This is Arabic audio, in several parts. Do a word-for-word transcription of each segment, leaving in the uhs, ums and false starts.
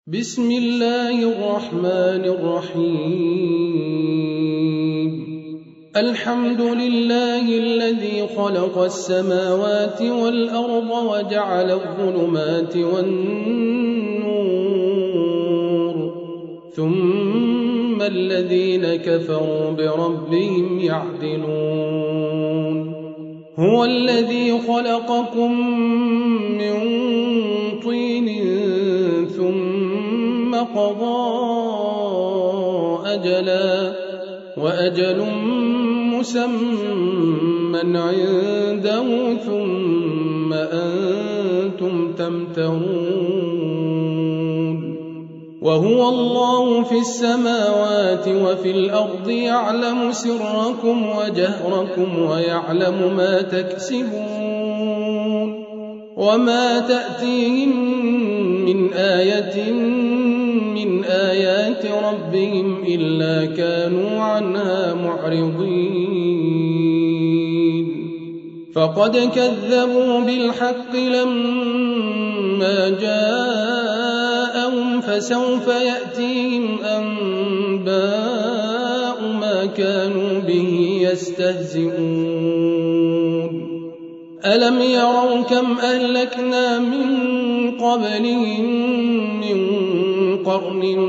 بسم الله الرحمن الرحيم الحمد لله الذي خلق السماوات والأرض وجعل الظلمات والنور ثم الذين كفروا بربهم يعدلون هو الذي خلقكم من طين ثم قضى أجلا وأجل مسمى عنده ثم أنتم تمترون وهو الله في السماوات وفي الأرض يعلم سركم وجهركم ويعلم ما تكسبون وما تأتيهم من آية من آيات ربهم إلا كانوا عنها معرضين فقد كذبوا بالحق لما جاءهم فسوف يأتيهم أنباء ما كانوا به يستهزئون ألم يروا كم أهلكنا من قبلهم من قرن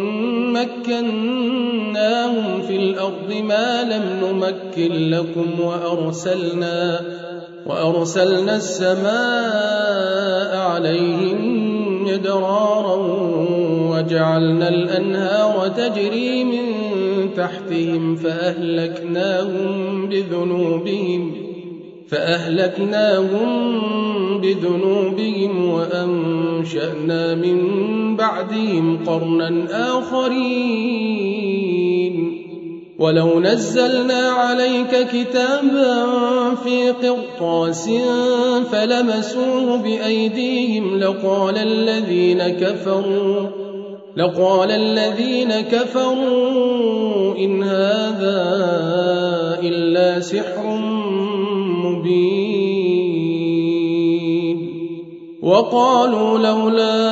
مكناهم في الأرض ما لم نمكن لكم وأرسلنا, وأرسلنا السماء عليهم مدرارا وجعلنا الأنهار تجري من تحتهم فأهلكناهم بذنوبهم فأهلكناهم بذنوبهم وأنشأنا من بعدهم قرنا آخرين ولو نزلنا عليك كتابا في قرطاس فلمسوه بأيديهم لقال الذين كفروا لقال الذين كفروا إن هذا إلا سحر مبين وقالوا لولا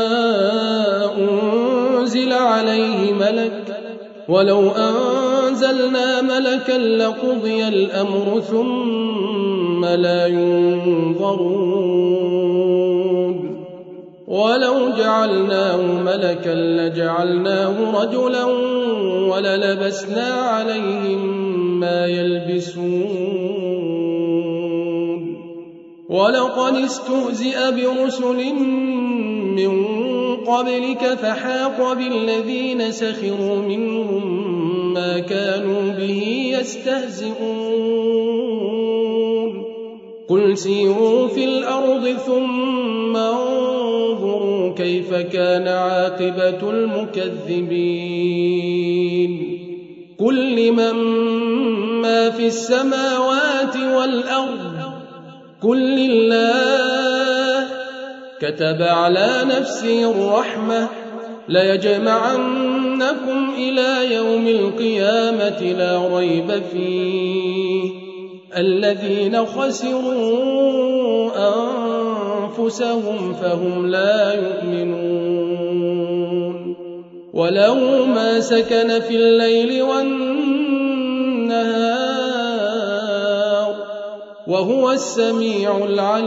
أنزل عليه ملك ولو أنزلنا ملكا لقضي الأمر ثم لا ينظرون ولو جعلناه ملكا لجعلناه رجلا وللبسنا عليهم ما يلبسون ولقد استهزئ برسل من قبلك فحاق بالذين سخروا منهم ما كانوا به يستهزئون قل سيروا في الأرض ثم انظروا كيف كان عاقبة المكذبين قل لمن ما في السماوات والأرض قل لله كتب على نفسه الرحمة ليجمعنكم إلى يوم القيامة لا ريب فيه الذين خسروا أنفسهم فهم لا يؤمنون وله ما سكن في الليل والنهار وهو السميع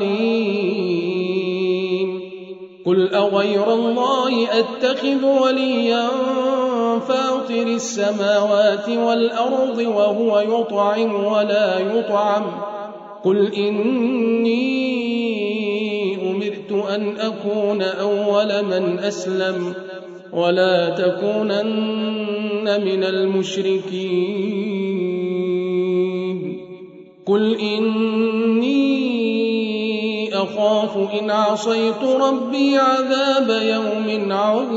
العليم قل أغير الله أتخذ وليا فاطر السماوات والأرض وهو يطعم ولا يطعم قل إني أمرت أن أكون أول من أسلم ولا تكونن من المشركين قل إني أخاف إن عصيت ربي عذاب يوم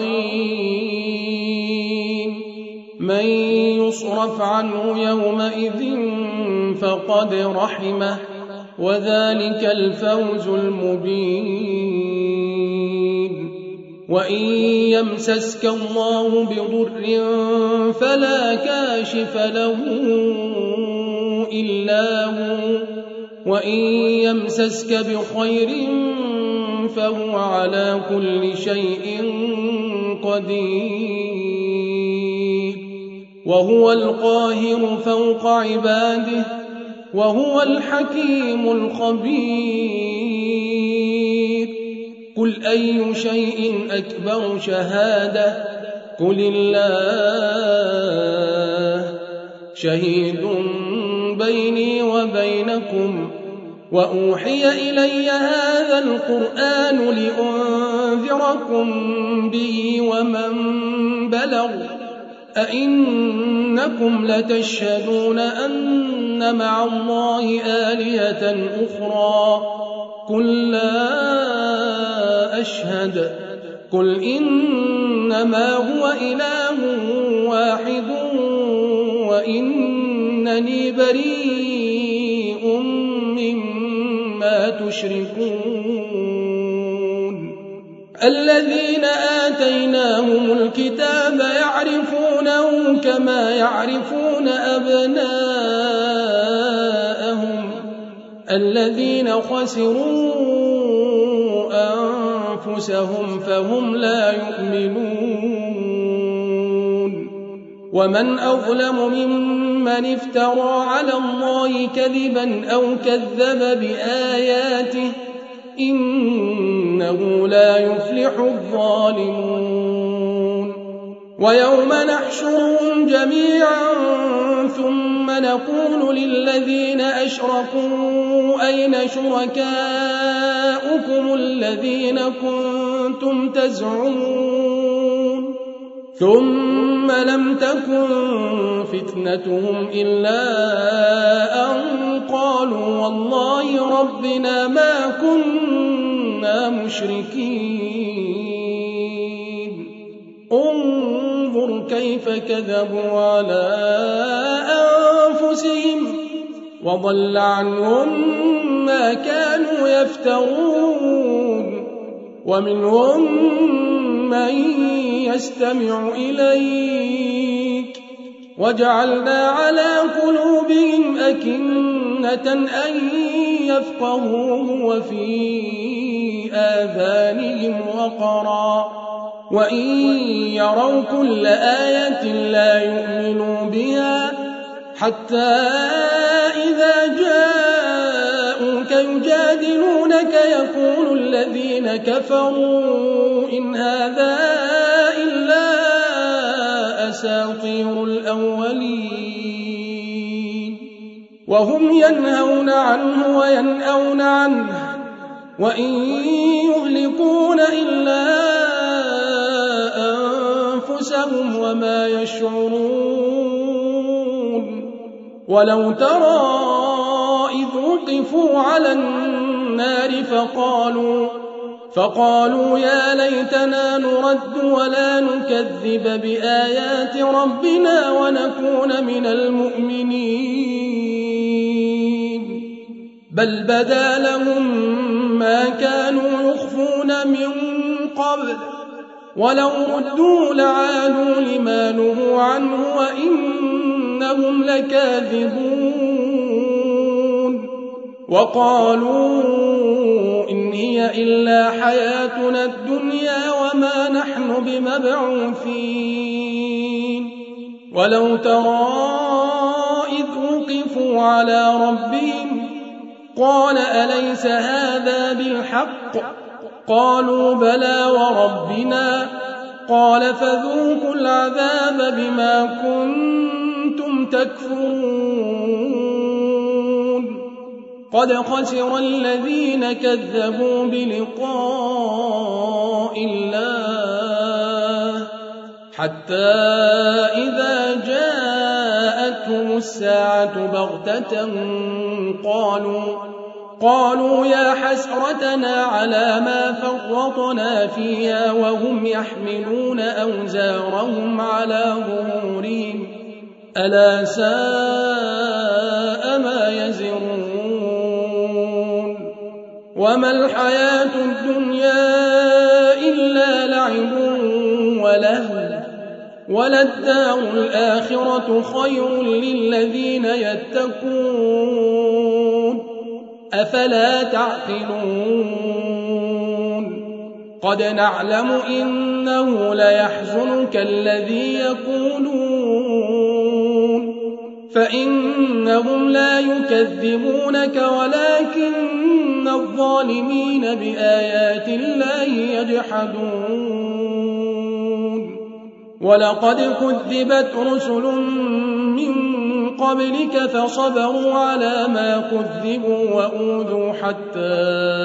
عظيم من يصرف عنه يومئذ فقد رحمه وذلك الفوز المبين وإن يمسسك الله بضر فلا كاشف له إلا هو وإن يمسسك بخير فهو على كل شيء قدير وهو القاهر فوق عباده وهو الحكيم الخبير قل أي شيء أكبر شهادة قل الله شهيد بيني وبينكم وأوحي إلي هذا القرآن لأنذركم به ومن بلغ أئنكم لتشهدون أن مع الله آلهة أخرى قل لا أشهد قل إنما هو إله واحد وإنني بريء مما تشركون الذين آتيناهم الكتاب يعرفونه كما يعرفون أبناءهم الذين خسروا أنفسهم فهم لا يؤمنون ومن أظلم ممن افترى على الله كذبا أو كذب بآياته إنه لا يفلح الظالمون ويوم نحشرهم جميعا ثم نقول للذين أشركوا أين شركاؤكم الذين كنتم تزعمون ثم لم تكن فتنتهم إلا أن قالوا والله ربنا ما كنا مشركين انظر كيف كذبوا على أنفسهم وضل عنهم ما كانوا يفترون ومنهم من يستمع إليك وجعلنا على قلوبهم أكنة أن يفقهوه وفي آذانهم وقرا وإن يروا كل آية لا يؤمنوا بها حتى إذا جاءوك يجادلونك يقول الذين كفروا إن هذا إلا أساطير الأولين وهم ينهون عنه وينأون عنه وإن يهلكون إلا أنفسهم وما يشعرون ولو ترى إذ وقفوا على النار فقالوا فقالوا يا ليتنا نرد ولا نكذب بآيات ربنا ونكون من المؤمنين بل بدا لهم ما كانوا يخفون من قبل ولو ردوا لعادوا لما نهوا عنه وإنهم لكاذبون وقالوا إن هي إلا حياتنا الدنيا وما نحن بمبعوثين ولو ترى إذ وقفوا على ربهم قال أليس هذا بالحق قالوا بلى وربنا قال فذوقوا العذاب بما كنتم تكفرون قد خسر الذين كذبوا بلقاء الله حتى إذا جاءتهم الساعة بغتة قالوا قالوا يا حسرتنا على ما فرطنا فيها وهم يحملون أوزارهم على ظهورهم ألا ساء ما يزرون وما الحياة الدنيا إلا لعب ولهو وللدار الآخرة خير للذين يتقون أفلا تعقلون قد نعلم إنه ليحزنك الذي يقولون فإنهم لا يكذبونك ولكن الظالمين بآيات الله يجحدون ولقد كذبت رسل من قبلك فصبروا على ما كذبوا وأوذوا حتى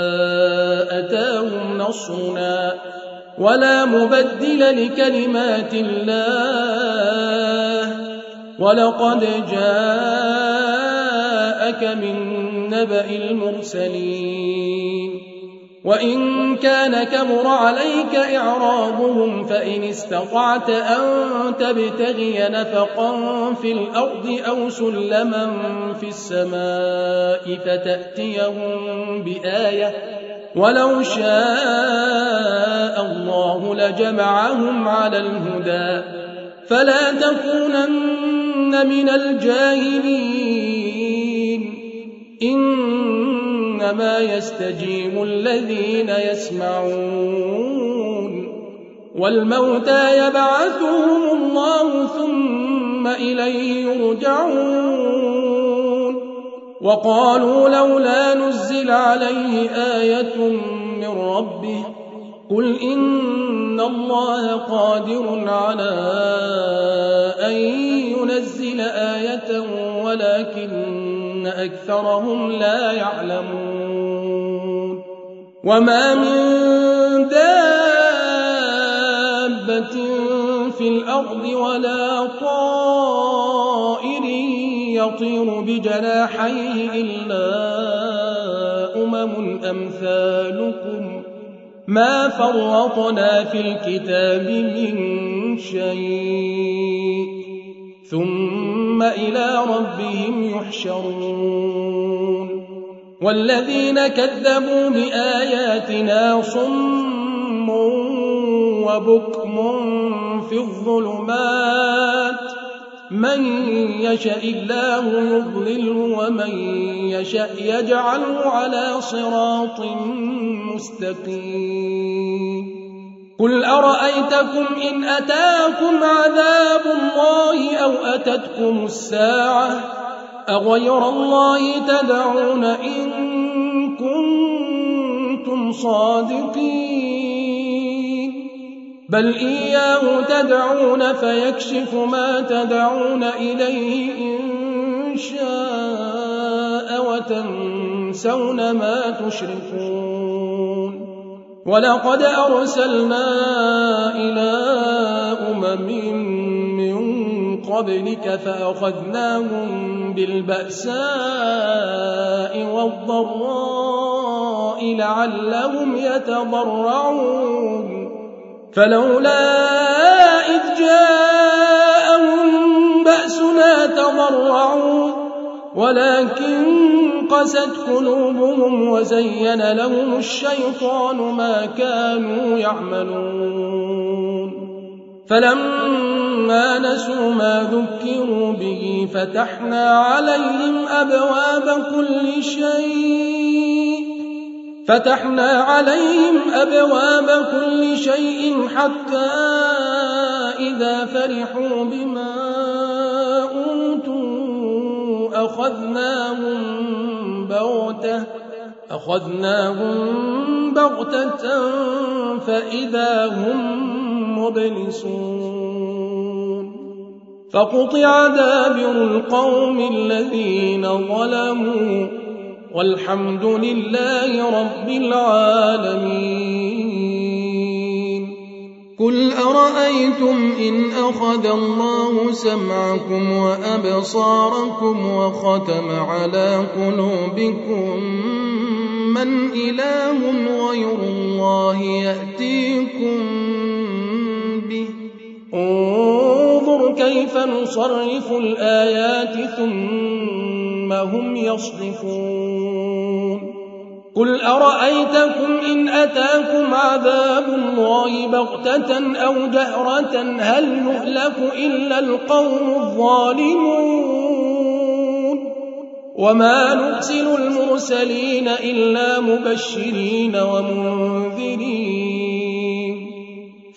أتاهم نصرنا ولا مبدل لكلمات الله ولقد جاءك من نبأ المرسلين وإن كان كبر عليك إعراضهم فإن استطعت أن تبتغي نفقا في الأرض أو سلما في السماء فتأتيهم بآية ولو شاء الله لجمعهم على الهدى فلا تكونن من الجاهلين إنما يستجيب الذين يسمعون والموتى يبعثهم الله ثم إليه يرجعون وقالوا لولا نزل عليه آية من ربه قل إن الله قادر على أن ينزل آية ولكن أكثرهم لا يعلمون وما من دابة في الأرض ولا طائر يطير بجناحيه إلا أمم أمثالكم ما فرطنا في الكتاب من شيء ثم إلى ربهم يحشرون والذين كذبوا بآياتنا صم وبكم في الظلمات من يشاء الله يضلله ومن يشاء يجعله على صراط مستقيم قل أرأيتكم إن أتاكم عذاب الله أو أتتكم الساعة أغير الله تدعون إن كنتم صادقين بل إياه تدعون فيكشف ما تدعون إليه إن شاء وتنسون ما تشركون ولقد أرسلنا إلى أمم من قبلك فأخذناهم بالبأساء والضراء لعلهم يتضرعون فلولا إذ جاءهم بأسنا تضرعوا ولكن قست قلوبهم وزين لهم الشيطان ما كانوا يعملون فلما نسوا ما ذكروا به فتحنا عليهم أبواب كل شيء فتحنا عليهم أبواب كل شيء حتى إذا فرحوا بما أوتوا أخذناهم بغتة أخذناهم بغتة فإذا هم مبلسون فقطع دابر القوم الذين ظلموا والحمد لله رب العالمين قل أرأيتم إن أخذ الله سمعكم وأبصاركم وختم على قلوبكم من إله غير الله يأتيكم به انظر كيف نصرف الآيات ثم هم يصدفون قل أرأيتكم إن أتاكم عذاب الله بغتة أو جهرة هل يهلك إلا القوم الظالمون وما نرسل المرسلين إلا مبشرين ومنذرين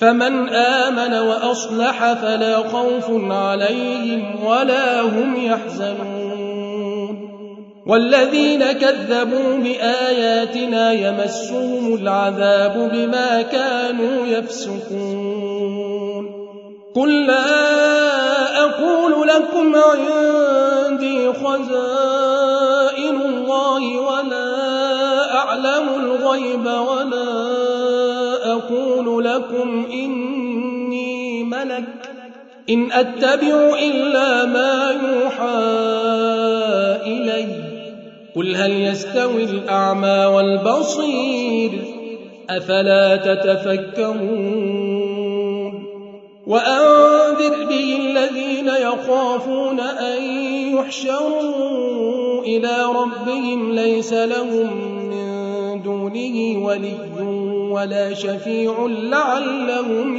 فمن آمن وأصلح فلا خوف عليهم ولا هم يحزنون والذين كذبوا بآياتنا يمسهم العذاب بما كانوا يفسقون قل لا أقول لكم عندي خزائن الله ولا أعلم الغيب ولا أقول لكم إني ملك إن أتبع إلا ما يوحى إلي قل هل يستوي الأعمى والبصير أفلا تتفكرون وأنذر به الذين يخافون أن يحشروا إلى ربهم ليس لهم من دونه ولي ولا شفيع لعلهم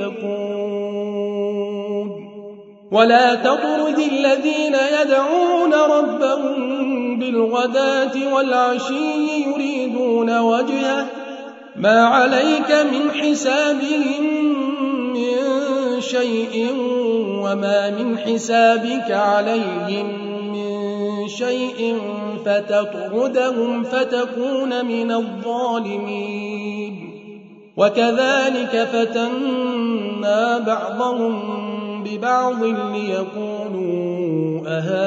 يتقون ولا تطرد الذين يدعون ربهم بالغداة والعشي يريدون وجهه ما عليك من حسابهم من شيء وما من حسابك عليهم من شيء فتطردهم فتكون من الظالمين وكذلك فتنا بعضهم ببعض ليقولوا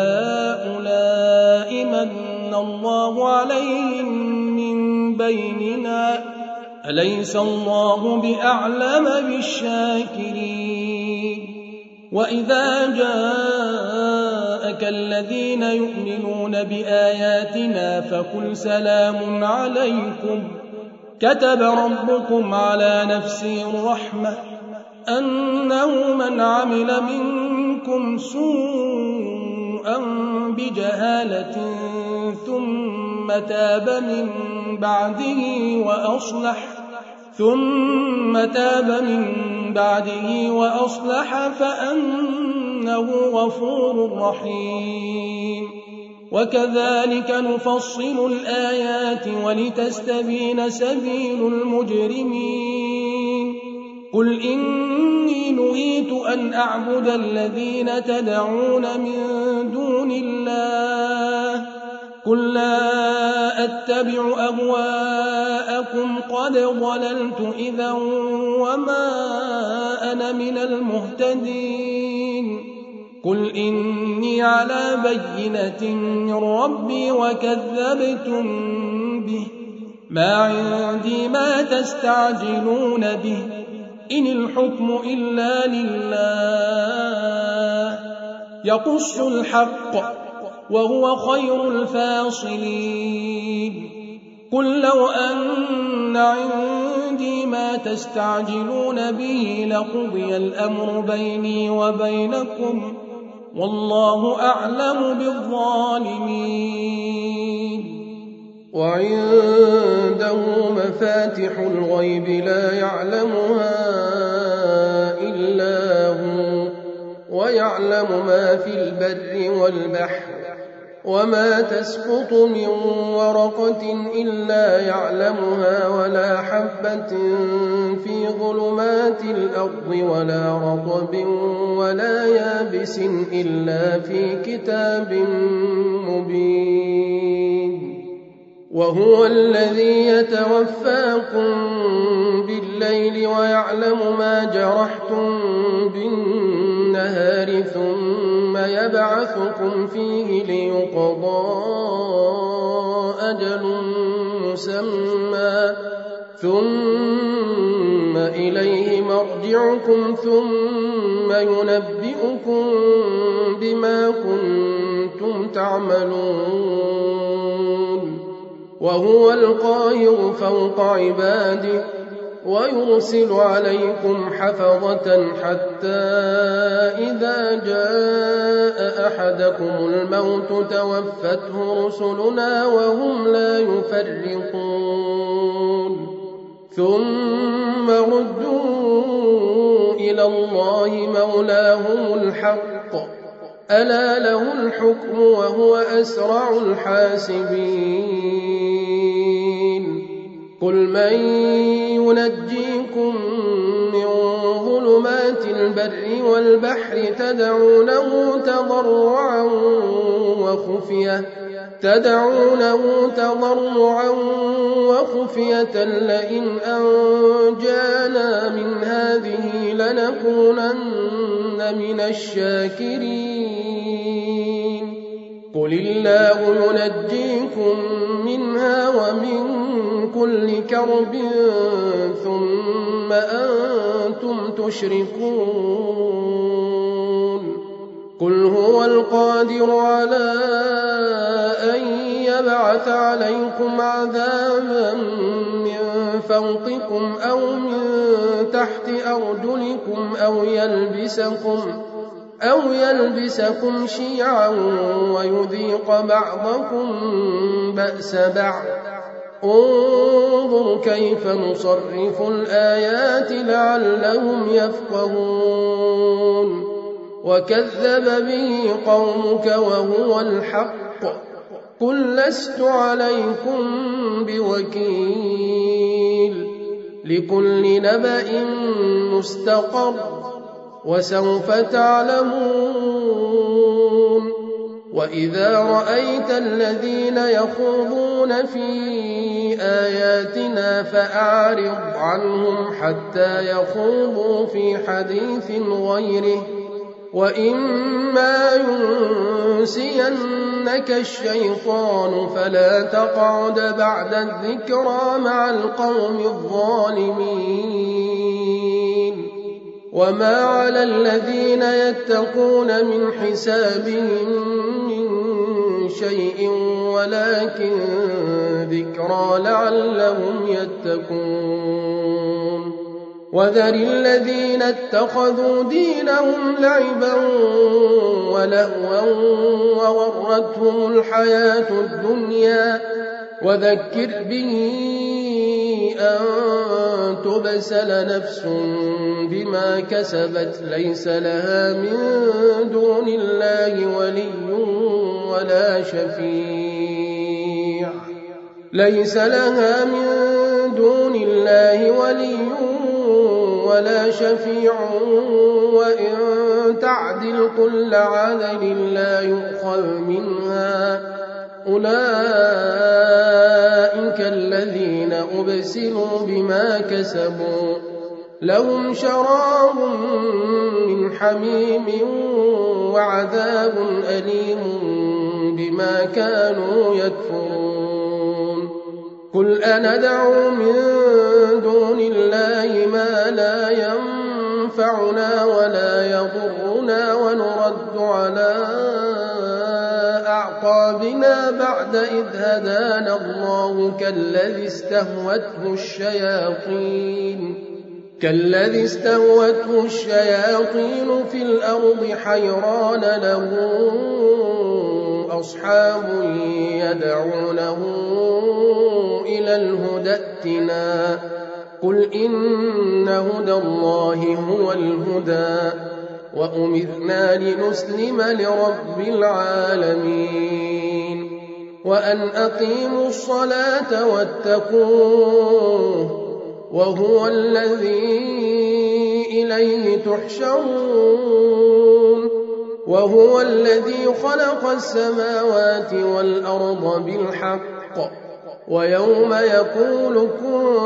أهؤلاء من الله عليهم من بيننا أليس الله بأعلم بالشاكرين وإذا جاءك الذين يؤمنون بآياتنا فقل سلام عليكم كتب ربكم على نفسه الرحمة أنه من عمل منكم سوءا بجهالة ثم تاب من بعده وأصلح ثم تاب من بعده وأصلح فأنه غفور رحيم وكذلك نفصل الآيات ولتستبين سبيل المجرمين قل إني نهيت أن أعبد الذين تدعون من دون الله قل لا أتبع أهواءكم قد ضللت إذا وما أنا من المهتدين قل إني على بينة من ربي وكذبتم به ما عندي ما تستعجلون به إن الحكم إلا لله يقص الحق وهو خير الفاصلين قل لو أن عندي ما تستعجلون به لقضي الأمر بيني وبينكم والله أعلم بالظالمين وعنده مفاتح الغيب لا يعلمها إلا هو ويعلم ما في البر والبحر وما تسقط من ورقة إلا يعلمها ولا حبة في ظلمات الأرض ولا رطب ولا يابس إلا في كتاب مبين وهو الذي يتوفاكم بالليل ويعلم ما جرحتم بالنهار ثم يبعثكم فيه ليقضى أجل مسمى ثم إليه مرجعكم ثم ينبئكم بما كنتم تعملون وهو القاهر فوق عباده ويرسل عليكم حفظة حتى إذا جاء أحدكم الموت توفته رسلنا وهم لا يفرطون ثم ردوا إلى الله مولاهم الحق ألا له الحكم وهو أسرع الحاسبين قل من ينجيكم من ظلمات البر والبحر تدعونه تضرعا وخفية تدعونه تضرعا وخفية لئن أنجانا من هذه لنكونن من الشاكرين قل الله ينجيكم منها ومن كل كرب ثم أنتم تشركون قل هو القادر على أن يبعث عليكم عذابا من فوقكم أو من تحت أرجلكم أو يلبسكم أو يلبسكم شيعا ويذيق بعضكم بأس بعض انظر كيف نصرف الآيات لعلهم يفقهون وكذب به قومك وهو الحق قل لست عليكم بوكيل لكل نبأ مستقر وسوف تعلمون وإذا رأيت الذين يخوضون في آياتنا فأعرض عنهم حتى يخوضوا في حديث غيره وإما ينسينك الشيطان فلا تقعد بعد الذكرى مع القوم الظالمين وما على الذين يتقون من حسابهم من شيء ولكن ذكرى لعلهم يتقون وذر الذين اتخذوا دينهم لعبا ولهوا وغرتهم الحياة الدنيا وذكر به أن تبسل نفس بما كسبت ليس لها من دون الله ولي ولا شفيع ليس لها من دون الله ولي ولا شفيع وإن تعدل كل عدل لا يؤخذ منها أولئك الذين أبسلوا بما كسبوا لهم شراب من حميم وعذاب أليم بما كانوا يكفرون قل أندعو من دون الله ما لا ينفعنا ولا يضرنا ونرد على أعقابنا بعد إذ هدانا الله كالذي استهوته الشياطين كالذي استهوته الشياطين في الأرض حيران له أصحاب يدعونه إلى الهدى ائتنا قل إن هدى الله هو الهدى وأمرنا لنسلم لرب العالمين وأن أقيموا الصلاة واتقوه وهو الذي إليه تحشرون وهو الذي خلق السماوات والأرض بالحق ويوم يقول كن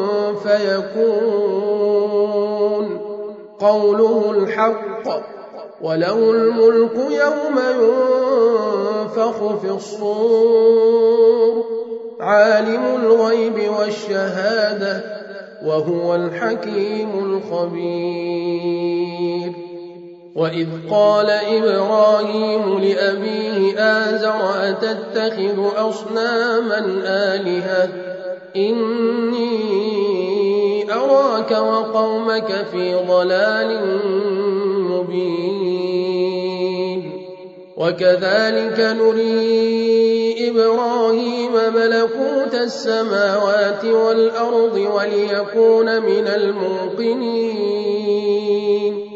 فيكون قوله الحق وله الملك يوم ينفخ في الصور عالم الغيب والشهادة وهو الحكيم الخبير وإذ قال إبراهيم لأبيه آزر أتتخذ أصناما آلهة إني أراك وقومك في ضلال مبين وكذلك نري إبراهيم ملكوت السماوات والأرض وليكون من الموقنين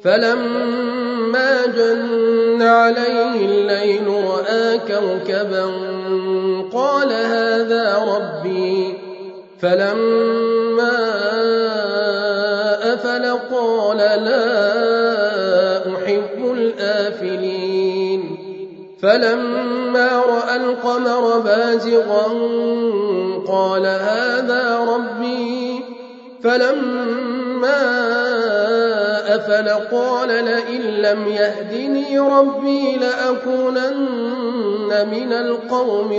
فلما جن عليه الليل رأى كوكبا قال هذا ربي فلما آفل قال لا أحب الآفلين فلما رأى القمر بازغا قال هذا ربي فلما أفل قال لئن لم يهدني ربي لأكونن من القوم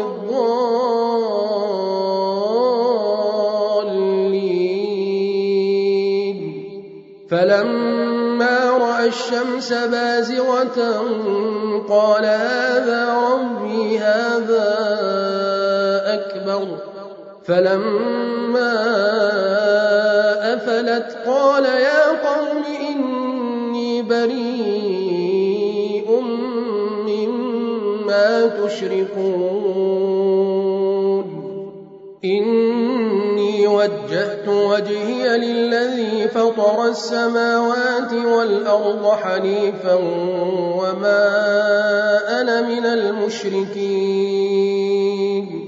الضالين فلما رأى الشمس بازغة قال هذا ربي هذا أكبر فلما أفلت قال يا قوم إني بريء مما تشركون إني وجهت وجهي للذي فطر السماوات والأرض حنيفا وما أنا من المشركين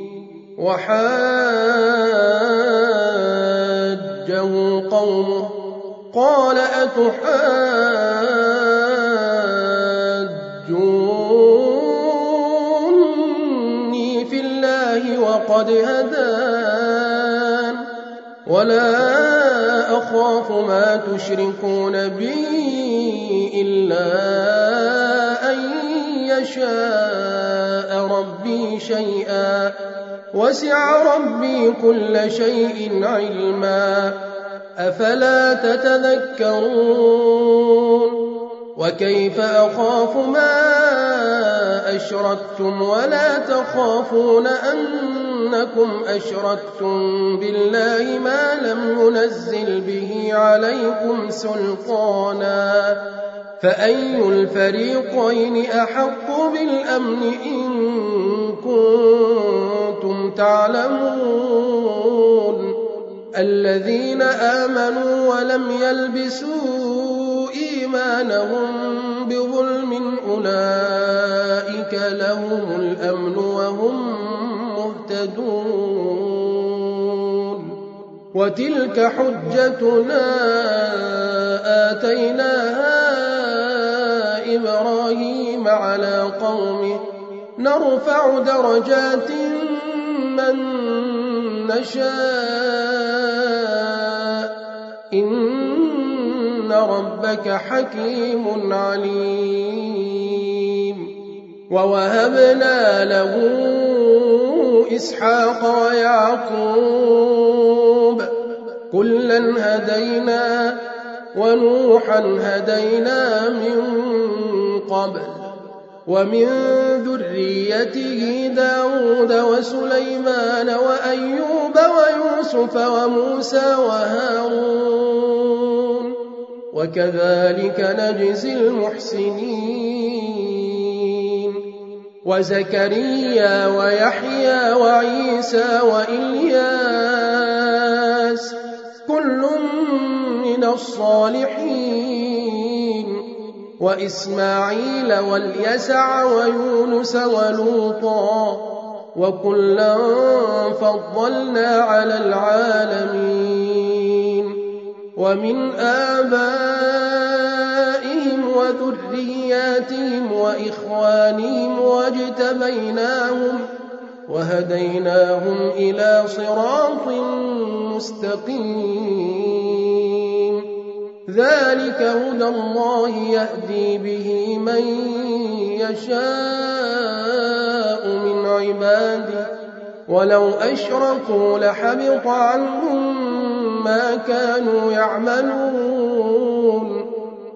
وحاجه قومه قال أتحاجوني في الله وقد هدان ولا أخاف ما تشركون به إلا أن يشاء ربي شيئا وسع ربي كل شيء علما أفلا تتذكرون وكيف أخاف ما أشركتم ولا تخافون أنكم أشركتم بالله ما لم ينزل به عليكم سلطانا فأي الفريقين أحق بالأمن إن كنتم تعلمون الذين آمنوا ولم يلبسوا إيمانهم بظلم أولئك لهم الأمن وهم مهتدون وتلك حجتنا آتيناها إبراهيم على قومه نرفع درجات من نشاء إن ربك حكيم عليم ووهبنا له إسحاق ويعقوب كلا هدينا ونوحا هدينا من قبل ومن ذريته داود وسليمان وأيوب ويوسف وموسى وهارون وكذلك نجزي المحسنين وزكريا ويحيى وعيسى وإلياس كل من الصالحين وإسماعيل واليسع ويونس ولوطا وكلا فضلنا على العالمين ومن آبائهم وذرياتهم وإخوانهم واجتبيناهم وهديناهم إلى صراط مستقيم ذلك هدى الله يهدي به من يشاء من عباده ولو أشركوا لحبط عنهم ما كانوا يعملون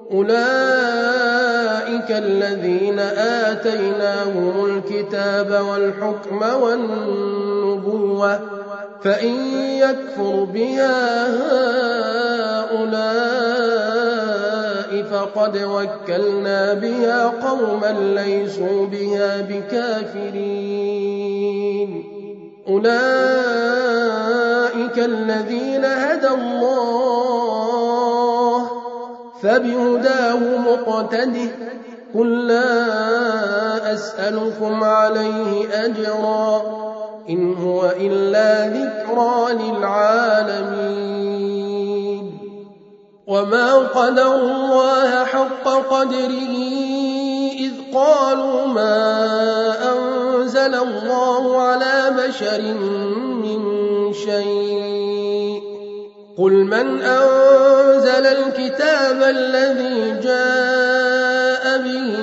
أولئك الذين آتيناهم الكتاب والحكم والنبوة فإن يكفر بها هؤلاء فقد وكلنا بها قوما ليسوا بها بكافرين أولئك الذين هدى الله فبهداه مقتده قل لا أسألكم عليه أجرا إن هو إلا ذكرى للعالمين وما قدروا الله حق قدره إذ قالوا ما أنزل الله على بشر من شيء قل من أنزل الكتاب الذي جاء به